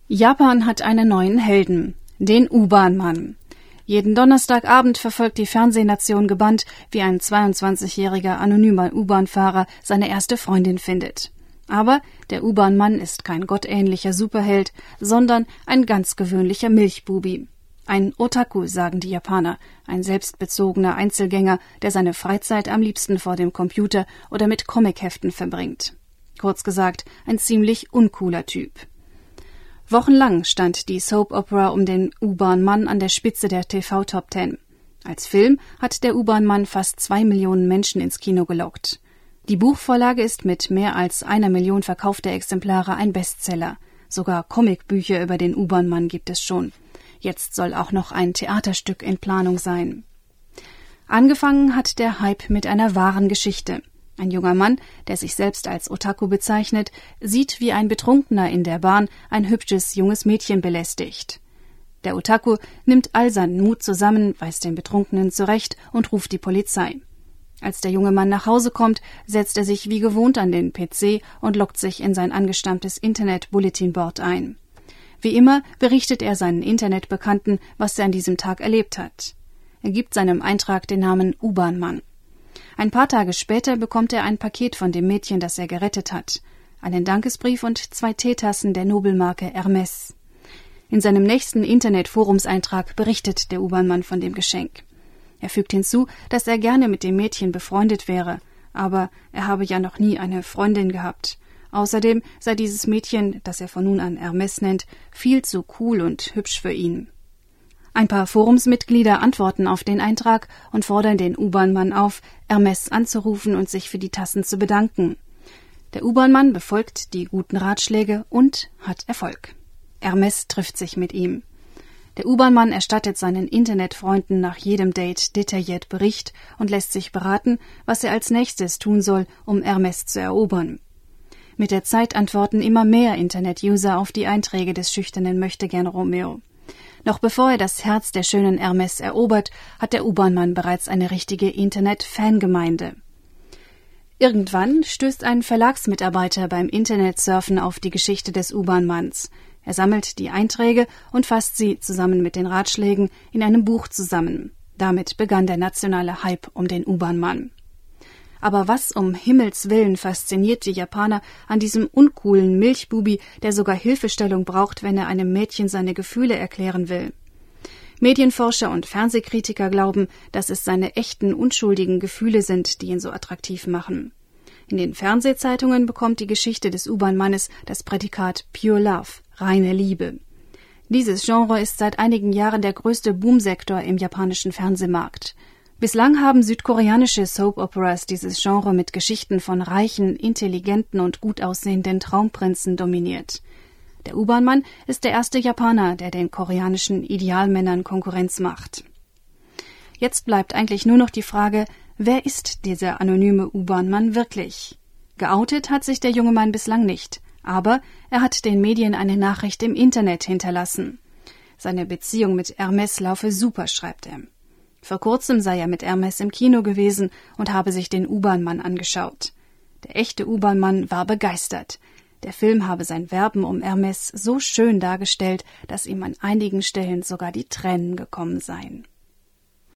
Japan hat einen neuen Helden, den U-Bahn-Mann. Jeden Donnerstagabend verfolgt die Fernsehnation gebannt, wie ein 22-jähriger anonymer U-Bahn-Fahrer seine erste Freundin findet. Aber der U-Bahn-Mann ist kein gottähnlicher Superheld, sondern ein ganz gewöhnlicher Milchbubi. Ein Otaku, sagen die Japaner, ein selbstbezogener Einzelgänger, der seine Freizeit am liebsten vor dem Computer oder mit Comicheften verbringt. Kurz gesagt, ein ziemlich uncooler Typ. Wochenlang stand die Soap-Opera um den U-Bahn-Mann an der Spitze der TV-Top 10. Als Film hat der U-Bahn-Mann fast 2 Millionen Menschen ins Kino gelockt. Die Buchvorlage ist mit mehr als 1 Million verkaufter Exemplare ein Bestseller. Sogar Comicbücher über den U-Bahn-Mann gibt es schon. Jetzt soll auch noch ein Theaterstück in Planung sein. Angefangen hat der Hype mit einer wahren Geschichte. Ein junger Mann, der sich selbst als Otaku bezeichnet, sieht, wie ein Betrunkener in der Bahn ein hübsches junges Mädchen belästigt. Der Otaku nimmt all seinen Mut zusammen, weist den Betrunkenen zurecht und ruft die Polizei. Als der junge Mann nach Hause kommt, setzt er sich wie gewohnt an den PC und loggt sich in sein angestammtes Internet-Bulletin-Board ein. Wie immer berichtet er seinen Internetbekannten, was er an diesem Tag erlebt hat. Er gibt seinem Eintrag den Namen U-Bahn-Mann. Ein paar Tage später bekommt er ein Paket von dem Mädchen, das er gerettet hat. Einen Dankesbrief und 2 Teetassen der Nobelmarke Hermes. In seinem nächsten Internet-Forumseintrag berichtet der U-Bahn-Mann von dem Geschenk. Er fügt hinzu, dass er gerne mit dem Mädchen befreundet wäre, aber er habe ja noch nie eine Freundin gehabt. Außerdem sei dieses Mädchen, das er von nun an Hermes nennt, viel zu cool und hübsch für ihn. Ein paar Forumsmitglieder antworten auf den Eintrag und fordern den U-Bahn-Mann auf, Hermes anzurufen und sich für die Tassen zu bedanken. Der U-Bahn-Mann befolgt die guten Ratschläge und hat Erfolg. Hermes trifft sich mit ihm. Der U-Bahn-Mann erstattet seinen Internetfreunden nach jedem Date detailliert Bericht und lässt sich beraten, was er als nächstes tun soll, um Hermes zu erobern. Mit der Zeit antworten immer mehr Internet-User auf die Einträge des schüchternen Möchtegern-Romeo. Noch bevor er das Herz der schönen Hermes erobert, hat der U-Bahn-Mann bereits eine richtige Internet-Fangemeinde. Irgendwann stößt ein Verlagsmitarbeiter beim Internetsurfen auf die Geschichte des U-Bahn-Manns. Er sammelt die Einträge und fasst sie zusammen mit den Ratschlägen in einem Buch zusammen. Damit begann der nationale Hype um den U-Bahn-Mann. Aber was um Himmels Willen fasziniert die Japaner an diesem uncoolen Milchbubi, der sogar Hilfestellung braucht, wenn er einem Mädchen seine Gefühle erklären will? Medienforscher und Fernsehkritiker glauben, dass es seine echten, unschuldigen Gefühle sind, die ihn so attraktiv machen. In den Fernsehzeitungen bekommt die Geschichte des U-Bahn-Mannes das Prädikat Pure Love, reine Liebe. Dieses Genre ist seit einigen Jahren der größte Boomsektor im japanischen Fernsehmarkt. Bislang haben südkoreanische Soap-Operas dieses Genre mit Geschichten von reichen, intelligenten und gut aussehenden Traumprinzen dominiert. Der U-Bahn-Mann ist der erste Japaner, der den koreanischen Idealmännern Konkurrenz macht. Jetzt bleibt eigentlich nur noch die Frage, wer ist dieser anonyme U-Bahn-Mann wirklich? Geoutet hat sich der junge Mann bislang nicht, aber er hat den Medien eine Nachricht im Internet hinterlassen. Seine Beziehung mit Hermes laufe super, schreibt er. Vor kurzem sei er mit Hermes im Kino gewesen und habe sich den U-Bahn-Mann angeschaut. Der echte U-Bahn-Mann war begeistert. Der Film habe sein Werben um Hermes so schön dargestellt, dass ihm an einigen Stellen sogar die Tränen gekommen seien.